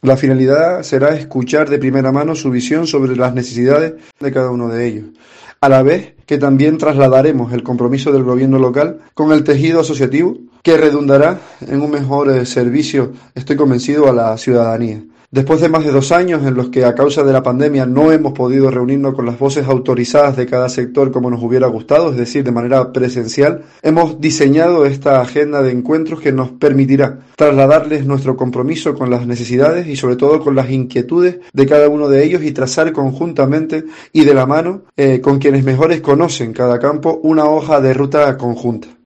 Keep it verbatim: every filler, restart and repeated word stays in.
La finalidad será escuchar de primera mano su visión sobre las necesidades de cada uno de ellos, a la vez que también trasladaremos el compromiso del gobierno local con el tejido asociativo, que redundará en un mejor eh, servicio, estoy convencido, a la ciudadanía. Después de más de dos años en los que a causa de la pandemia no hemos podido reunirnos con las voces autorizadas de cada sector como nos hubiera gustado, es decir, de manera presencial, hemos diseñado esta agenda de encuentros que nos permitirá trasladarles nuestro compromiso con las necesidades y sobre todo con las inquietudes de cada uno de ellos y trazar conjuntamente y de la mano eh, con quienes mejores conocen cada campo una hoja de ruta conjunta.